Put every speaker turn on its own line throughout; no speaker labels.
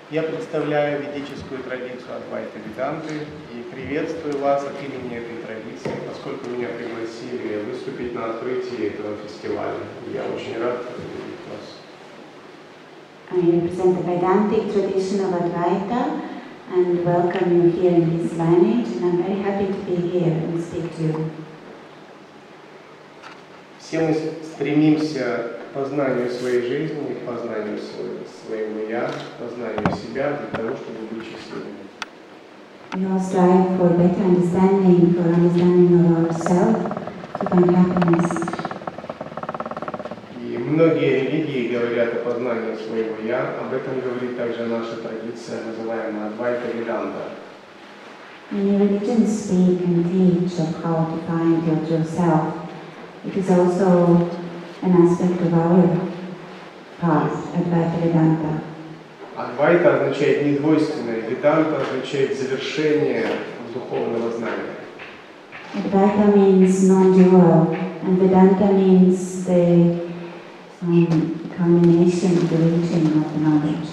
Я представляю ведическую традицию Адвайта Веданты и приветствую вас от имени этой традиции, поскольку меня пригласили выступить на открытии этого фестиваля. Я очень рад видеть вас.
I represent the Vedantic tradition of Advaita and welcome you here in this lineage, and I'm very happy to be here and speak to you.
Все мы стремимся к познанию своей жизни, к познанию своего «я», к познанию себя для того, чтобы быть счастливыми.
We all strive for better understanding, for understanding of ourselves, to find happiness.
И многие религии говорят о познании своего «я», об этом говорит также наша традиция, называемая Адвайта Веданта.
Many religions speak and teach of how to find your true self. It is also an aspect of our path, Advaita Vedanta.
Адвайта означает недвойственное, Веданта означает завершение духовного знания.
Advaita means non-dual, and Vedanta means the culmination, the reaching of the knowledge.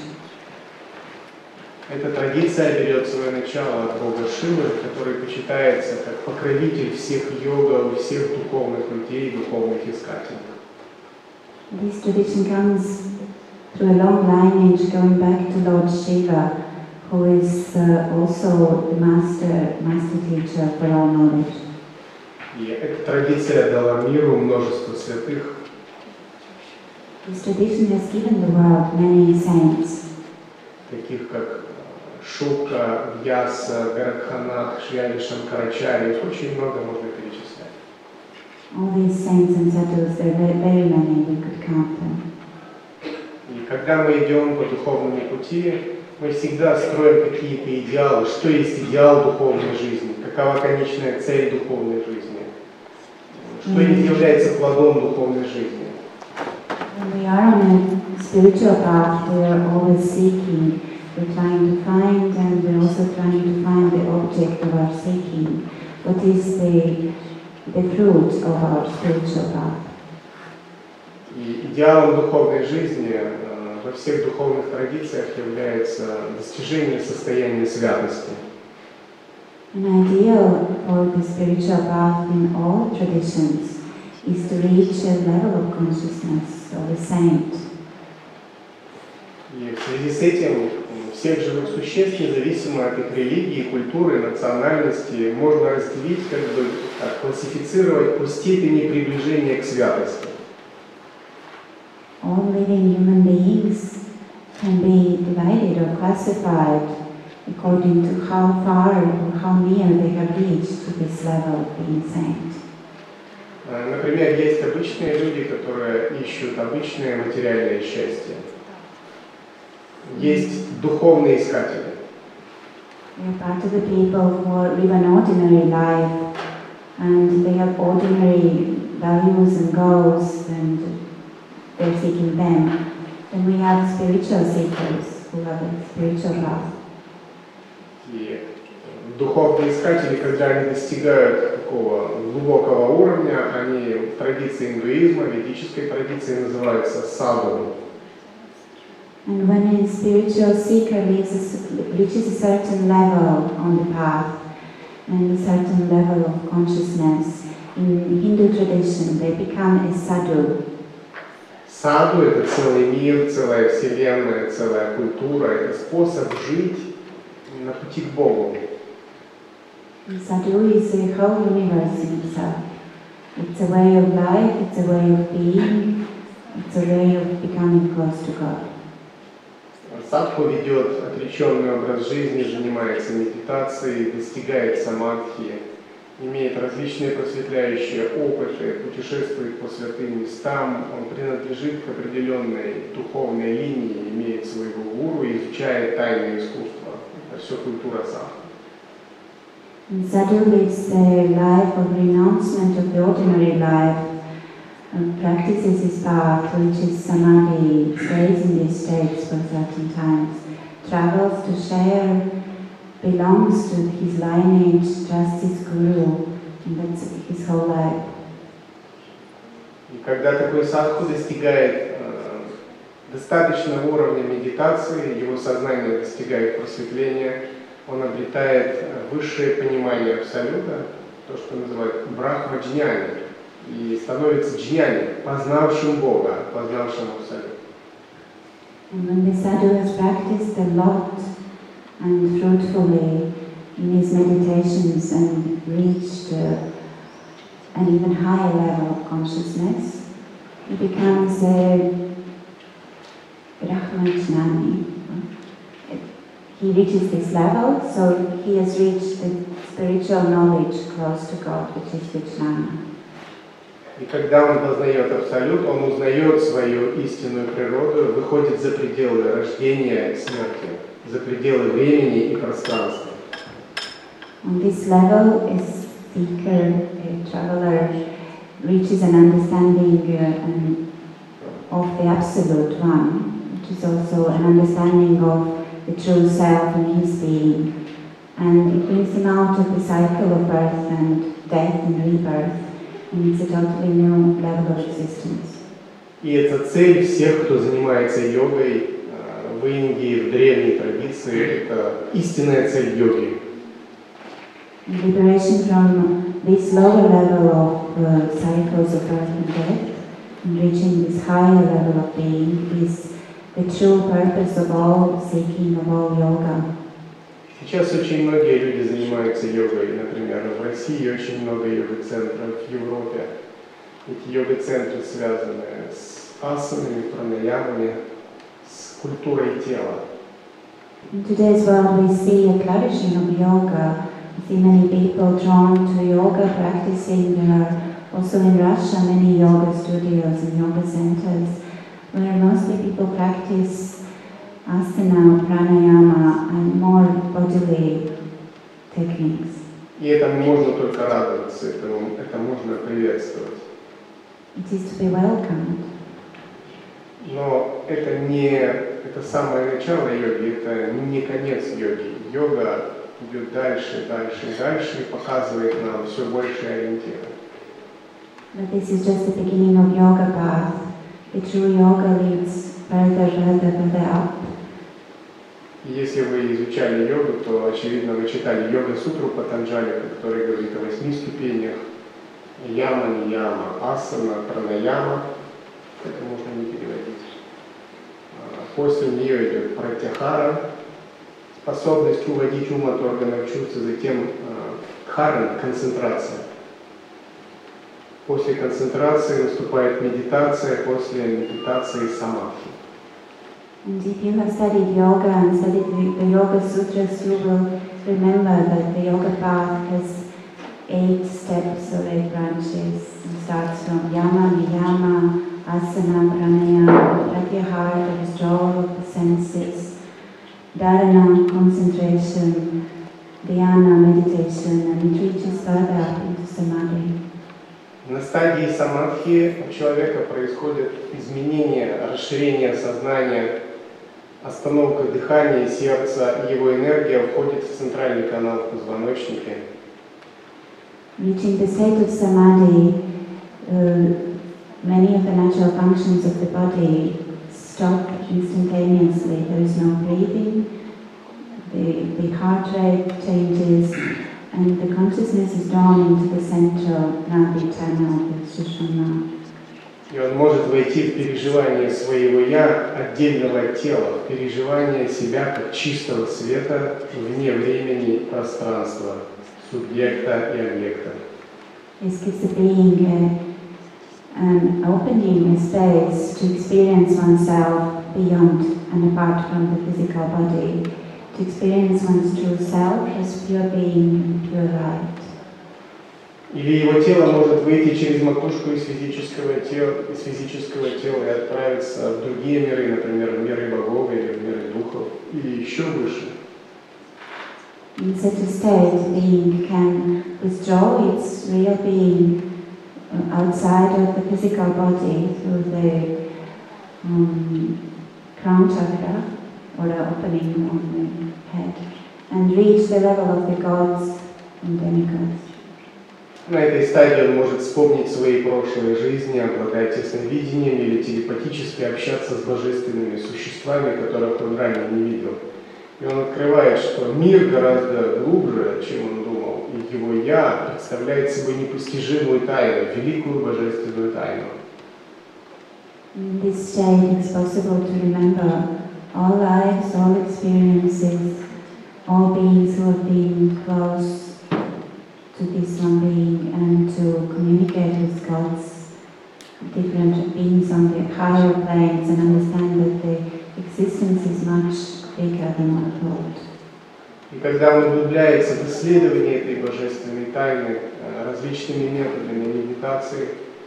Эта традиция берет свое начало от бога Шивы, который почитается как покровитель всех йогов, всех духовных людей, духовных искателей.
This tradition comes through a long lineage going back to Lord Shiva, who is also the master teacher for all knowledge.
И эта традиция дала миру множество святых.
This tradition has given the world many saints,
Таких как Шука, Вьяса, Горакханат, Шри Шанкарачарья, их очень много можно перечислять.
all these saints and sadhus, there are very many, we could count them.
И когда мы идем по духовному пути, мы всегда строим какие-то идеалы. Что есть идеал духовной жизни? Какова конечная цель духовной жизни? Что является плодом духовной жизни?
When we are on a spiritual path, we are always seeking. We're trying to find, and we're also trying to find the object of our seeking. What is the fruit of our spiritual path?
И идеалом духовной жизни во всех духовных традициях является достижение состояния святости.
An ideal for the spiritual path in all traditions is to reach a level of consciousness of a saint.
И в связи с этим всех живых существ, независимо от их религии, культуры, национальности, можно разделить, классифицировать по степени приближения к святости.
All living human beings can be divided or classified according to how far or how near they have reached to this level of being saint.
Например, есть обычные люди, которые ищут обычное материальное счастье. Есть духовные искатели.
We are part of the people who live an ordinary life and they have ordinary values and goals and they're seeking them. Then we have spiritual seekers who have a spiritual path.
И духовные искатели, когда они достигают такого глубокого уровня, они в традиции индуизма, ведической традиции называются саду.
And when a spiritual seeker reaches a certain level on the path and a certain level of consciousness, in Hindu tradition they become a sadhu.
Саду — это целый мир, целая вселенная, целая культура, это способ жить на пути к Богу.
Sadhu is a whole universe in itself. It's a way of life, it's a way of being, it's a way of becoming close to God.
Садху ведет отреченный образ жизни, занимается медитацией, достигает самадхи, имеет различные просветляющие опыты, путешествует по святым местам, он принадлежит к определенной духовной линии, имеет своего гуру и изучает тайное искусство. Это все культура садху.
And Sadhu lives a life of renouncement of the ordinary life and practices his path, which is samadhi, stays in these states for certain times, travels to share, belongs to his lineage, trusts his guru, and that's his whole life.
И когда такой садху достигает достаточного уровня медитации, его сознание достигает просветления, он обретает высшее понимание Абсолюта, то, что называют брахма-джняни, и становится джняни, познавшим Бога, познавшим Абсолют.
And when the sadhu has practiced a lot and fruitfully in his meditations and reached an even higher level of consciousness, he becomes a Brahmajnani. He reaches this level, so he has reached the spiritual knowledge close to God, which is Vijnana.
И когда он познает Абсолют, он узнает свою истинную природу, выходит за пределы рождения и смерти, за пределы времени и пространства.
On this level, a seeker, a traveler, reaches an understanding of the Absolute One, which is also an understanding of the true self and his being. And it brings him out of the cycle of birth and death and rebirth. And it's a totally new level of existence.
И это цель всех, кто занимается йогой в Индии, в древней традиции. Это истинная цель йоги.
Liberation from this lower level of cycles of birth and death and reaching this higher level of being is the true purpose of all seeking, of all yoga.
Сейчас очень многие люди занимаются йогой, например, в России очень много йога-центров, в Европе. Эти йога-центры связаны с асанами, пранаямами, с культурой тела.
In today's world we see a flourishing of yoga. We see many people drawn to yoga, practicing. There are also in Russia many yoga studios and yoga centers where mostly people practice asana, pranayama and more bodily techniques.
И этому можно только радоваться, это можно приветствовать.
It is to be welcomed.
Но это самое начало йоги, это не конец йоги. Йога идет дальше, дальше и дальше и показывает нам все большие ориентиры.
But this is just the beginning of yoga path. The true yoga leads further, further, further up.
И если вы изучали йогу, то, очевидно, вы читали йога-сутру Патанджали, который говорит о 8 ступенях. Яма, нияма, асана, пранаяма. Это можно не переводить. После нее идет пратяхара, способность уводить ум от органов чувств, затем дхарана, концентрация. После концентрации наступает медитация, после медитации самадхи.
And if you have studied yoga and studied the Yoga Sutras, you will remember that the yoga path has 8 steps or 8 branches. It starts from yama, niyama, asana, pranayama, pratyahara, the withdrawal of the senses, dharana, concentration, dhyana, meditation, and it reaches further up into samadhi.
На стадии самадхи у человека происходит изменение, расширение сознания, остановка дыхания, сердца, и его энергия входит в центральный канал в позвоночнике.
Reaching the state of samadhi, many of the natural functions of the body stop instantaneously. There is no breathing, the heart rate changes, and the consciousness is drawn into the central Nadi channel, the Sushumna.
И он может войти в переживание своего «я», отдельного тела, в переживание себя как чистого света вне времени и пространства, субъекта и объекта.
This gives the being an opening, a space to experience oneself beyond and apart from the physical body, to experience one's true self as pure being and pure light.
Или его тело может выйти через макушку из физического тела и отправиться в другие миры, например, в миры богов или в миры духов, или еще выше.
In such a state, the being can withdraw its real being outside of the physical body through the crown chakra, or the opening on the head, and reach the level of the gods and demigods.
На этой стадии он может вспомнить свои прошлые жизни, обладать ясновидением или телепатически общаться с божественными существами, которых он ранее не видел. И он открывает, что мир гораздо глубже, чем он думал, и его «я» представляет собой непостижимую тайну, великую божественную тайну.
In this state, it's possible to remember all lives, all experiences, all beings who have been close to this one being, and to communicate with God's different beings on the higher planes and understand that the existence is much bigger than what thought.
И когда он углубляется в исследование этой божественной тайны различными методами медитации,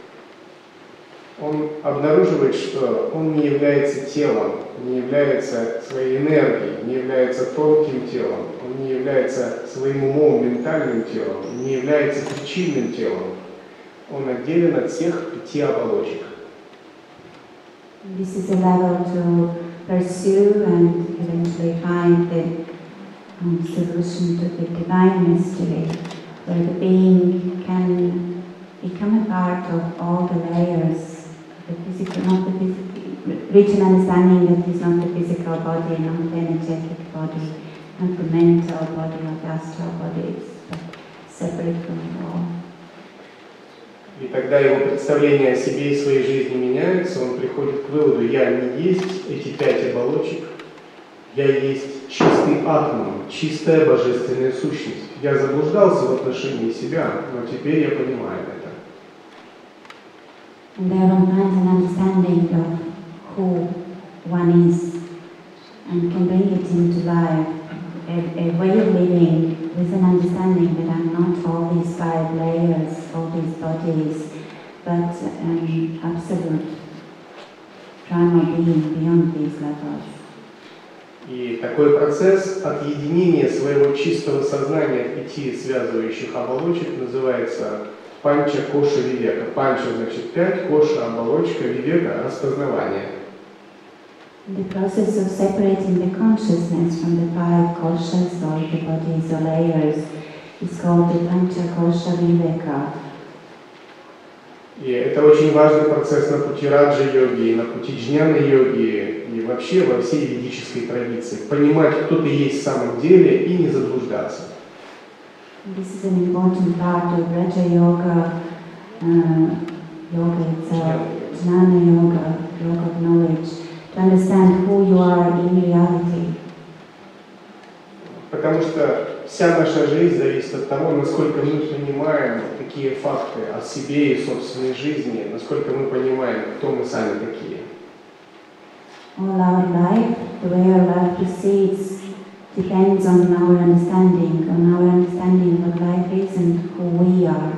он обнаруживает, что он не является телом, не является своей энергией, не является тонким телом, он не является своим умом, ментальным телом, не является причинным телом. Он отделен от всех 5 оболочек.
This is a level to pursue and eventually find the solution to the divine mystery, where the being can become a part of all the layers. The physical, not the physical, reach an understanding that is not the physical body, not the energetic body, not the mental body, not the astral bodies, but separate from it all.
И тогда его представления о себе и своей жизни меняются, он приходит к выводу: я не есть эти 5 оболочек, я есть чистый атом, чистая божественная сущность. Я заблуждался в отношении себя, но теперь я понимаю это.
And there one finds an understanding of who one is and can bring it into life, a way of living with an understanding that I'm not all these 5 layers, all these bodies, but an absolute primal being beyond these levels.
И такой процесс отъединения своего чистого сознания от 5 связывающих оболочек называется панча коша вивека. Панча значит 5, коша оболочка, вивека распознавание.
The process of separating the consciousness from the 5 koshas or the bodies or layers is called the pancha kosha viveka.
И это очень важный процесс на пути раджа-йоги, на пути джняна-йоги и вообще во всей ведической традиции. Понимать, кто ты есть в самом деле и не заблуждаться.
This is an important part of Raja Yoga, yoga itself, Jnana Yoga, yoga of knowledge, to understand who you are in reality.
Потому что вся наша жизнь зависит от того, насколько мы понимаем такие факты о себе и собственной жизни, насколько мы понимаем, кто мы сами такие.
All our life, the way our life proceeds, depends on our understanding what life is and who we are.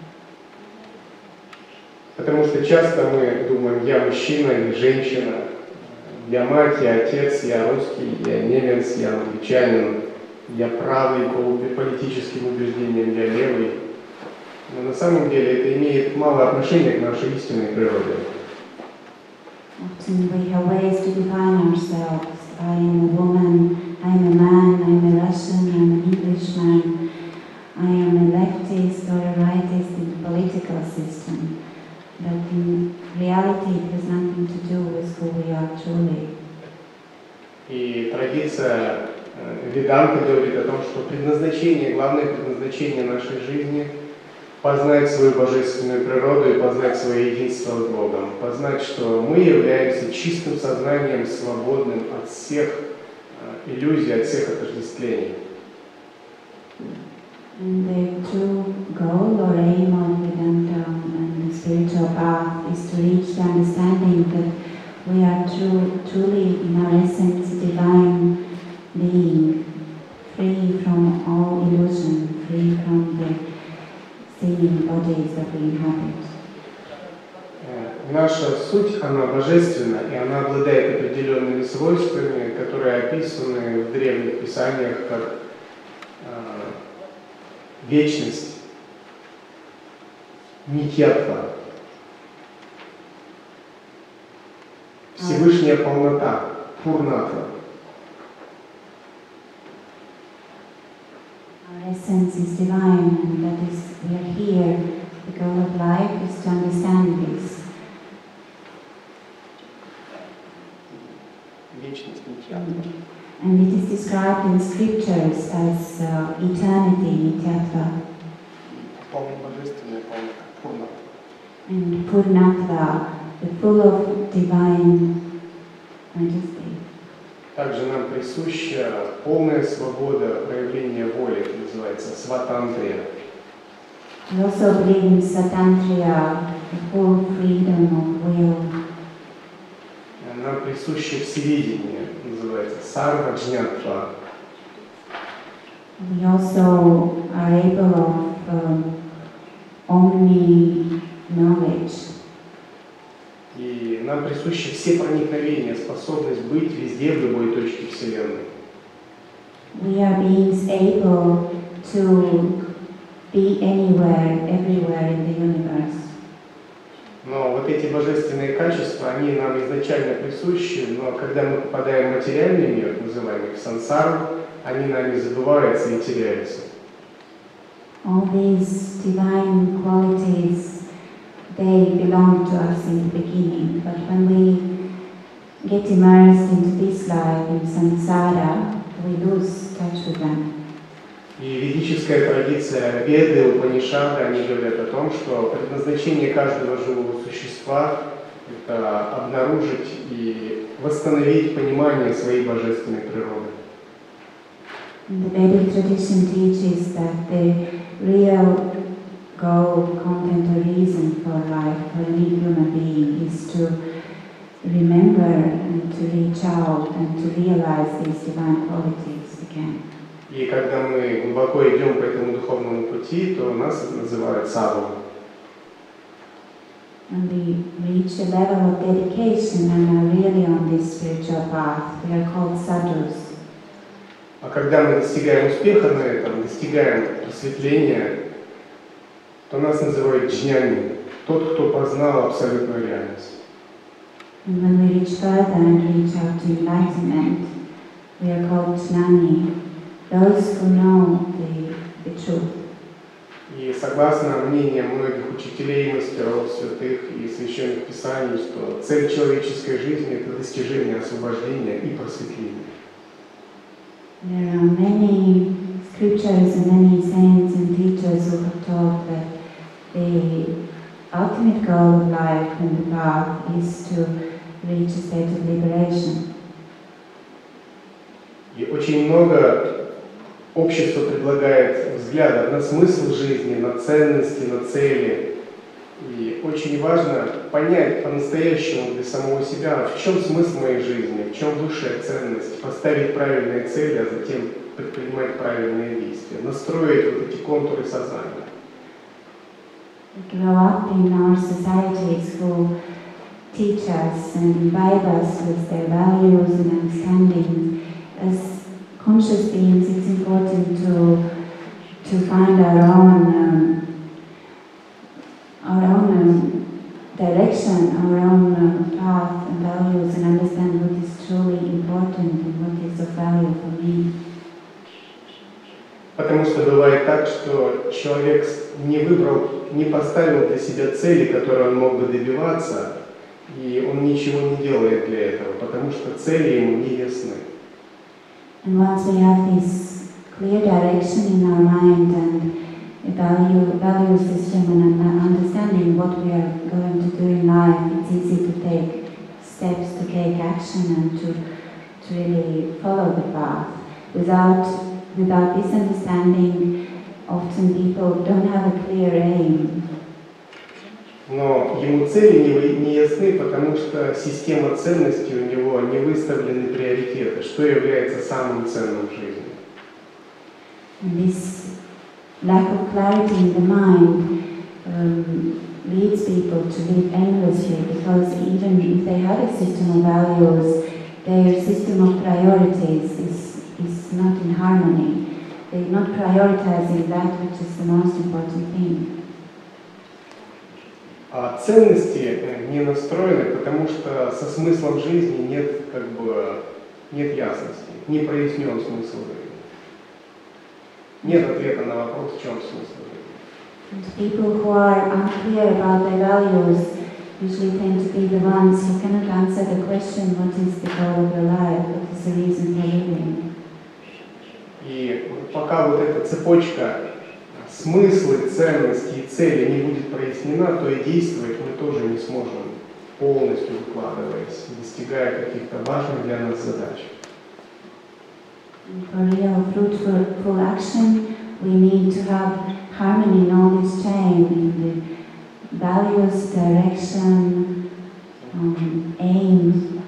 Потому что часто мы думаем: я мужчина или женщина, я мать, я отец, я русский, я немец, я англичанин, я правый по политическим убеждениям, я левый. Но на самом деле это имеет мало отношения к нашей истинной природе.
Often we have ways to define ourselves. I am a woman, I am a man, I am a Russian, I am an Englishman, I am a leftist or a rightist in the political system. But in reality it has nothing to do with who we are truly.
И традиция Веданты говорит о том, что предназначение, главное предназначение нашей жизни — познать свою божественную природу и познать свое единство с Богом, познать, что мы являемся чистым сознанием, свободным от всех иллюзий, от всех отождествлений.
And the true goal or aim of Vedanta and the spiritual path is to reach the understanding that we are truly in our essence divine being, free from all illusion, free from the seeming bodies that we inhabit.
Наша суть, она божественна, и она обладает определенными свойствами, которые описаны в древних писаниях как вечность, нитьятва, Всевышняя полнота, пурнатва.
Our essence is divine, and that is, we are here. The goal of life is to understand this.
Вечность нитьятва.
And it is described in scriptures as eternity, nityattva,
Полная божественная полнота, пурната.
and purnatva, the full of divine majesty.
Также нам присуща полная свобода проявления воли, это называется сватантрия.
We also believe in Svatantriya, the full freedom of will.
Нам присуще всевидение, называется сарваджнятва.
We also are able of omni-knowledge.
И нам присущи все проникновения, способность быть везде, в любой точке Вселенной.
We are beings able to be anywhere, everywhere in the universe.
Но вот эти божественные качества, они нам изначально присущи, но когда мы попадаем в материальный мир, называемый сансару, они нами забываются и теряются.
All these divine qualities, they belong to us in the beginning, but when we get immersed into this life, in samsara, we lose touch with them.
И ведическая традиция Веды, Упанишады, они говорят о том, что предназначение каждого живого существа – это обнаружить и восстановить понимание своей божественной природы.
And the Vedic tradition teaches that the real goal, content, or reason for life for any human being is to remember and to reach out and to realize these divine qualities again.
И когда мы глубоко идем по этому духовному пути, то нас это называют саду.
When we reach a level of dedication and are really on this spiritual path, we are called sadhus.
А когда мы достигаем успеха на этом, достигаем просветления, то нас называют джняни, тот, кто познал абсолютную реальность.
And when we reach further and reach out to enlightenment, we are called jnani, those who know the truth.
И согласно мнениям многих учителей, мастеров, святых и священных писаний, что цель человеческой жизни – это достижение освобождения и просветления.
There are many scriptures and many saints and teachers who have taught that the ultimate goal of life and the path is to reach a state of liberation.
И очень много общество предлагает взглядов на смысл жизни, на ценности, на цели. И очень важно понять по-настоящему для самого себя, в чем смысл моей жизни, в чем высшая ценность, поставить правильные цели, а затем предпринимать правильные действия, настроить вот эти контуры сознания.
We grow up in our societies who teach us and imbibe us with their values and understandings. As conscious beings, it's important to find our own direction, our own path and values, and understand what is truly important and what is of value for me.
Потому что бывает так, что человек не выбрал, не поставил для себя цели, которые он мог бы добиваться, и он ничего не делает для этого, потому что цели ему не ясны.
And once we have this clear direction in our mind and a value system and an understanding what we are going to do in life, it's easy to take steps, to take action and to really follow the path. Without this understanding, often people don't have a clear aim.
Но ему цели не ясны, потому что система ценностей у него не выставлены приоритеты, что является самым ценным в жизни.
And this lack of clarity in the mind leads people to live aimlessly, because even if they have a system of values, their system of priorities is not in harmony. They're not prioritizing that which is the most important thing.
А ценности не настроены, потому что со смыслом жизни нет ясности, не прояснен смысл жизни. Нет ответа на вопрос, в чем смысл жизни.
And people who are unclear about their values usually tend to be the ones who cannot answer the question, what is the goal of your life, what is the reason for living.
И пока вот эта цепочка смыслы, ценности и цели не будет прояснена, то и действовать мы тоже не сможем, полностью выкладываясь, достигая каких-то важных для нас задач.
And for real fruitful action, we need to have harmony in all this chain, in the values, direction, aim.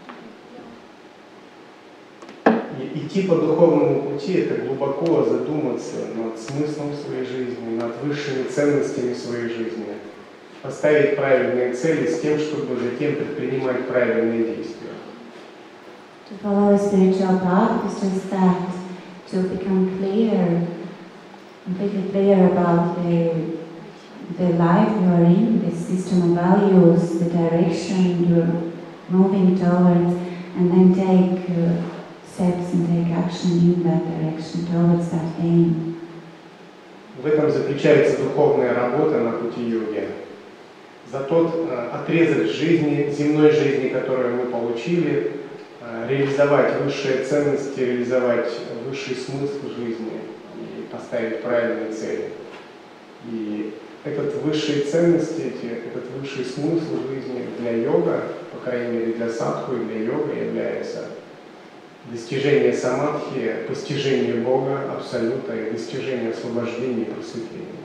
И идти по духовному пути – это глубоко задуматься над смыслом своей жизни, над высшими ценностями своей жизни, поставить правильные цели с тем, чтобы затем предпринимать правильные действия.
To follow a spiritual path is just that, to become completely clear about the life you are in, the system of values, the direction you're moving towards, and then take steps and take action in that direction towards that aim.
В этом заключается духовная работа на пути йоги. За тот отрезок жизни, земной жизни, которую мы получили, реализовать высшие ценности, реализовать высший смысл жизни и поставить правильные цели. И этот высшие ценности, этот высший смысл жизни для йога, по крайней мере для садху и для йога, является достижение самадхи, постижение Бога, Абсолюта и достижение освобождения и просветления.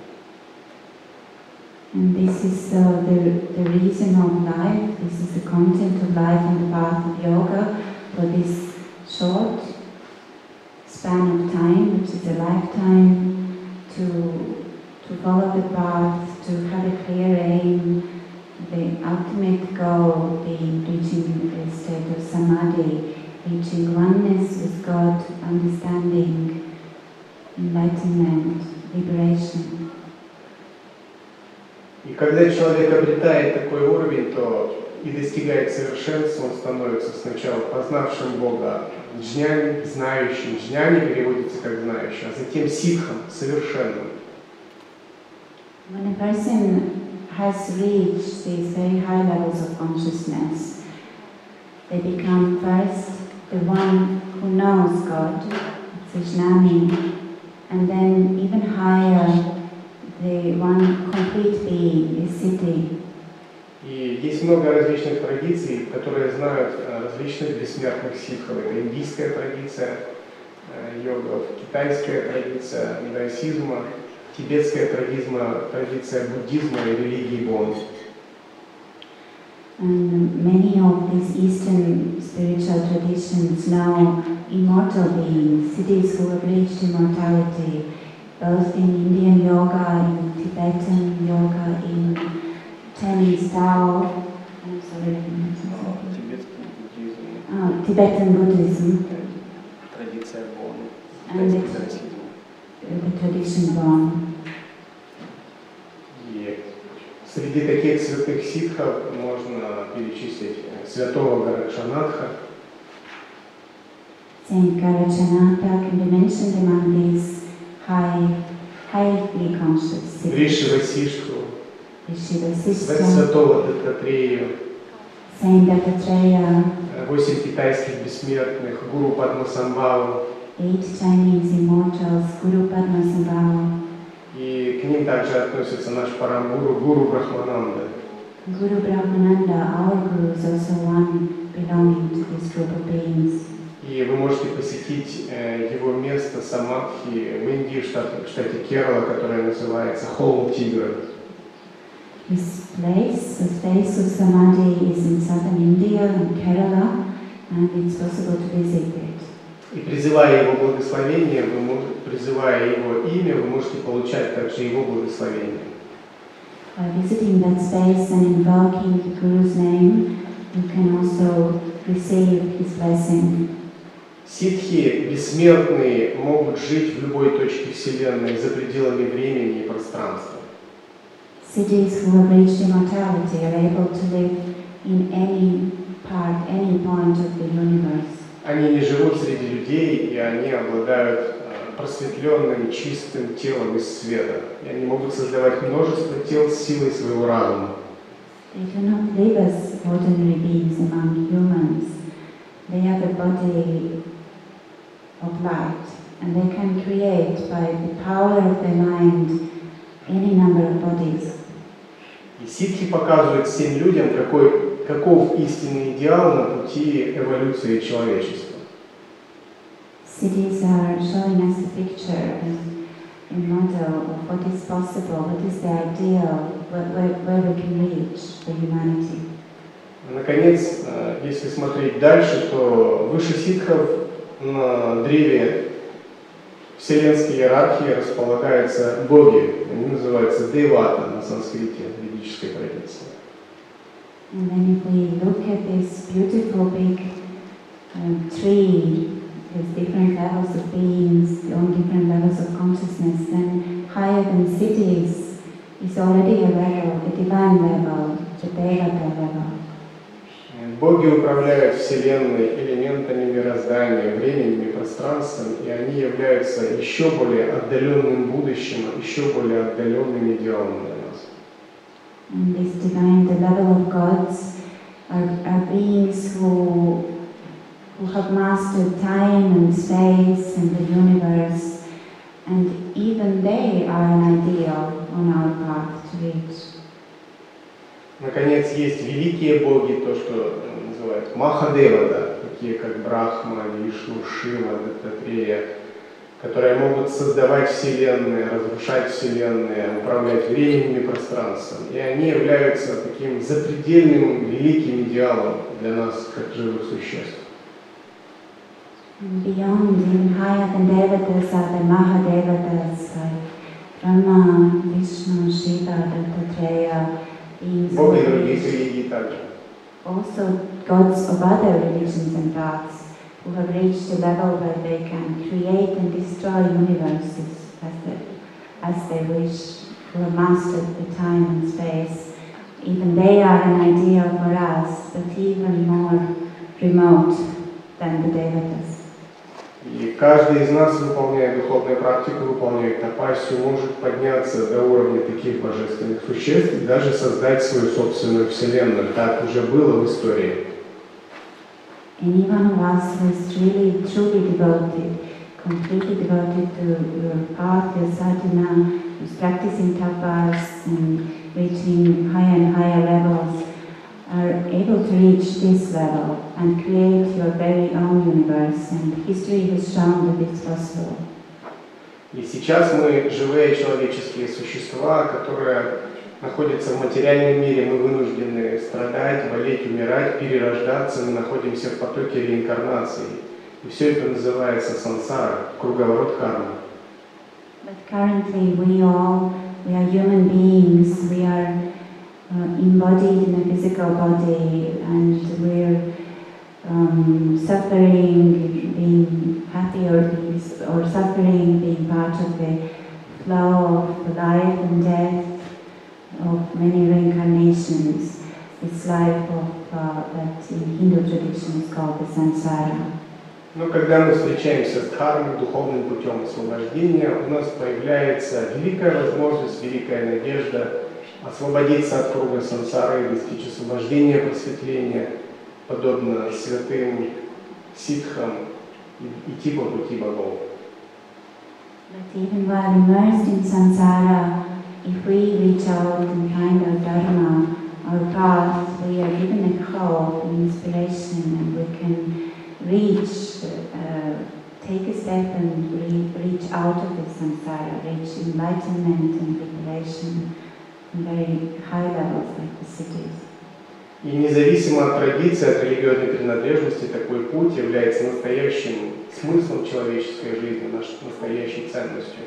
And this is the reason of life, this is the content of life on the path of yoga for this short span of time, which is a lifetime, to follow the path, to have a clear aim, the ultimate goal being reaching the state of samadhi, reaching oneness with God, understanding, enlightenment, liberation.
И когда человек обретает такой уровень, то и достигает совершенства, он становится сначала познавшим Бога, джняни, знающим. Джняни переводится как знающий, а затем ситхом, совершенным.
When a person has reached these very high levels of consciousness, they become first the one who knows God, it's Jnani, and then even higher, the one complete being, is Siddhi.
И есть много различных традиций, которые знают различных бессмертных ситхов. Это индийская традиция йогов, китайская традиция даосизма, тибетская традиция буддизма и религии Бон.
And many of these Eastern spiritual traditions know immortal beings, siddhis who have reached immortality, both in Indian yoga, in Tibetan yoga, in Chinese Tao, I'm sorry, Tibetan Buddhism,
Традиция Бон.
and the tradition Bon.
И среди таких святых ситхов можно перечислить святого Гаракшанатха,
Saint Garachanatha can be mentioned among these highly conscious siddhis.
Риши Васиштху,
Shiva Sister,
святого Даттатрею,
Saint Dattatreya,
8 китайских бессмертных, гуру Падмасамбхаву,
8 Chinese immortals, Guru Padmasambhava,
и к ним также относится наш парамгуру, гуру Брахмананда.
Guru Brahmananda, our Guru, is also one belonging to this group of beings.
И вы можете посетить его место самадхи в Индии, в штате Керала, которое называется Холм Тигра.
His place, the place of Samadhi, is in southern India, in Kerala, and it's possible to visit it.
И призывая его благословение, призывая его имя, вы можете получать также его благословение.
By visiting that space and invoking the Guru's name, you can also receive his blessing.
Ситхи бессмертные могут жить в любой точке Вселенной за пределами времени и пространства.
Siddhis who have reached immortality are able to live in any part, any point of the universe.
Они не живут среди людей, и они обладают просветленным, чистым телом из света. И они могут создавать множество тел с силой своего разума.
They do not live as ordinary beings among humans. They have a body of light, and they can create by the power of their mind any number of bodies.
И ситхи показывают всем людям, каков истинный идеал на пути эволюции человечества.
Cities are showing us a picture and a model of what is possible, what is the ideal, where we can reach for humanity.
Наконец, если смотреть дальше, то выше ситхов на древе вселенской иерархии располагаются боги. Они называются девата на санскрите, в ведической традиции.
And then if we look at this beautiful big tree with different levels of beings, on different levels of consciousness, then higher than cities is already a level, a divine level, the Devata level.
Боги управляют Вселенной, элементами мироздания, временем и пространством, и они являются еще более отдаленным будущим, еще более отдаленным идеалом для нас.
And this divine, the level of gods, are beings who have mastered time and space and the universe, and even they are an ideal on our path to reach.
Наконец, есть великие боги, то, что называют Махадевада, такие как Брахма, Вишну, Шива, Даттатрея, которые могут создавать вселенные, разрушать вселенные, управлять временем и пространством. И они являются таким запредельным, великим идеалом для нас, как живых существ.
And beyond, even higher than Devatas are the Mahadevatas, like Brahma, Vishnu, Shiva, Dattatreya, beings who
Боги
are
других религий также.
also gods of other religions and paths, who have reached a level where they can create and destroy universes as they wish, who have mastered the time and space. Even they are an ideal for us, but even more remote than the Devatas.
И каждый из нас, выполняя духовную практику, выполняя тапассию, может подняться до уровня таких божественных существ и даже создать свою собственную вселенную. Так уже было в истории.
Any one of us who is really, truly devoted, completely devoted to your path, your sadhana, who's practicing tapas and reaching higher and higher levels, are able to reach this level and create your very own universe, and history has shown that it's possible.
И сейчас мы живые человеческие существа, которые находятся в материальном мире, мы вынуждены страдать, болеть, умирать, перерождаться, мы находимся в потоке реинкарнации. И все это называется сансара, круговорот кармы.
But currently we are human beings, we are embodied in a physical body, and we're suffering, being happy or suffering, being part of the flow of the life and death of many reincarnations. This life that in Hindu tradition is called the samsara.
Но когда мы встречаемся с дхармой, духовным путем освобождения, у нас появляется великая возможность, великая надежда освободиться от круга сансары и достичь освобождения, просветления, подобно святым ситхам, идти по пути богов.
But even while immersed in samsara, if we reach out and find our dharma, our path, we are given a hope, an inspiration, and we can reach, take a step and reach out of the samsara, reach enlightenment and liberation on very high levels like the cities.
И независимо от традиции, от религиозной принадлежности, такой путь является настоящим смыслом человеческой жизни, настоящей ценностью.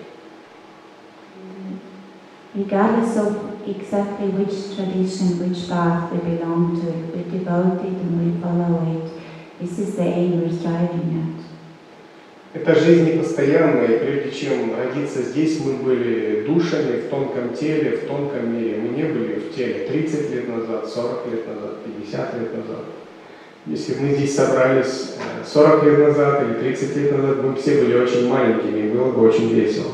Regardless of exactly which tradition, which path we belong to, we devote it and we follow it. This is the aim we're striving at.
Эта жизнь непостоянная, и прежде чем родиться здесь, мы были душами в тонком теле, в тонком мире. Мы не были в теле 30 лет назад, 40 лет назад, 50 лет назад. Если мы здесь собрались 40 лет назад или 30 лет назад мы все были очень маленькими, и было бы очень весело.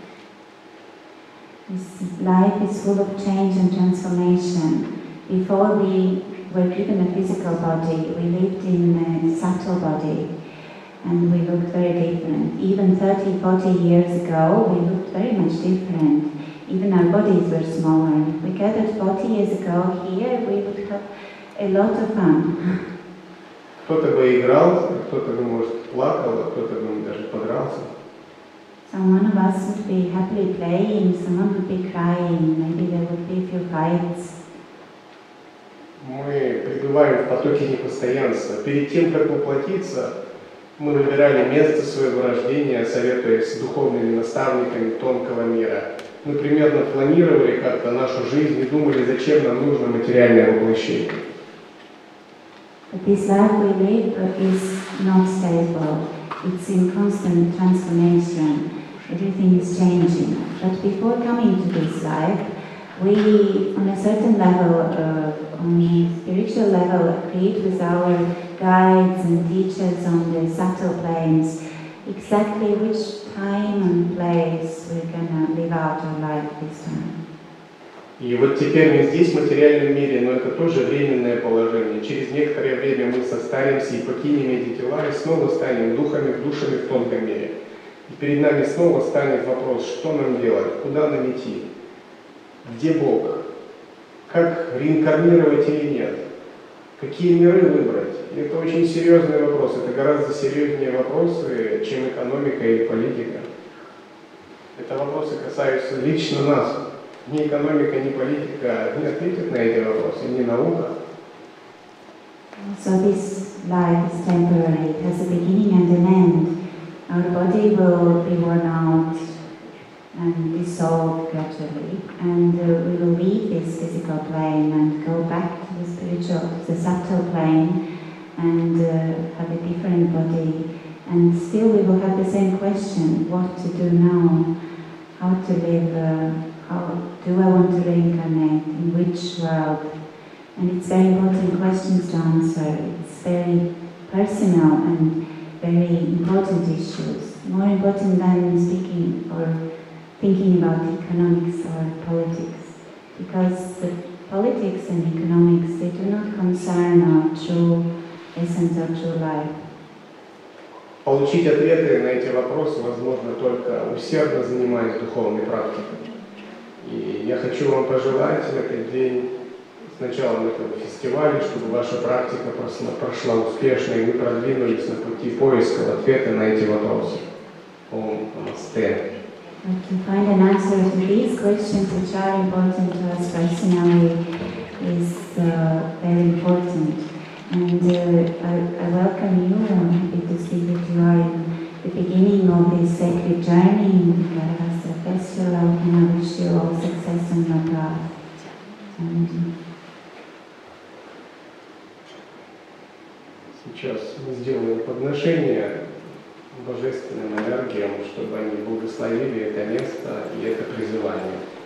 This life is full of change and transformation. Before we were given a physical body, we lived in a subtle body, and we looked very different. Even 30, 40 years ago, we looked very much different. Even our bodies were smaller. If we gathered 40 years ago here, we would have a lot of fun.
Кто-то бы играл, кто-то бы, может, плакал, а кто-то бы даже подрался.
Some one of us would be happily playing, someone would be crying, maybe there would be a few fights.
Мы пребываем в потоке непостоянства. Перед тем, как воплотиться, мы выбирали место своего рождения, советуясь с духовными наставниками тонкого мира. Мы примерно планировали как-то нашу жизнь и думали, зачем нам нужно материальное воплощение.
But this life we live is not stable. It's in constant transformation. Everything is changing. But before coming to this life, we, on a certain level, on a spiritual level, agreed with our guides and teachers on the subtle planes exactly which time and place we're gonna live out our life this time.
И вот теперь мы здесь, в материальном мире, но это тоже временное положение. Через некоторое время мы состаримся и покинем эти тела, и снова станем духами, душами в тонком мире. И перед нами снова станет вопрос, что нам делать, куда нам идти, где Бог, как реинкарнировать или нет, какие миры выбрать. И это очень серьезный вопрос, это гораздо серьезнее вопросы, чем экономика или политика. Это вопросы касаются лично нас. Ни экономика, ни политика не ответят на эти вопросы, ни наука.
So this life is temporary, it has a beginning and an end. Our body will be worn out and dissolve gradually, and we will leave this physical plane and go back to the spiritual, the subtle plane, and have a different body. And still we will have the same question, what to do now, how to live, how do I want to reincarnate, in which world? And it's very important questions to answer. It's very personal and very important issues, more important than speaking or thinking about economics or politics, because the politics and economics, they do not concern our true essence or true life.
Получить ответы на эти вопросы возможно только усердно занимаясь духовной практикой. И я хочу вам пожелать в этот день, с началом этого фестиваля, чтобы ваша практика прошла успешно, и вы продвинулись на пути поиска ответа на эти вопросы. Ом Намасте.
To find an answer to these questions, which are important to us personally, is very important. And I welcome you. I'm happy to see that you are in the beginning of this sacred journey in the Garahastra Festival, and I wish you all success on your path.
Сейчас мы сделаем подношение божественным энергиям, чтобы они благословили это место и это призывание.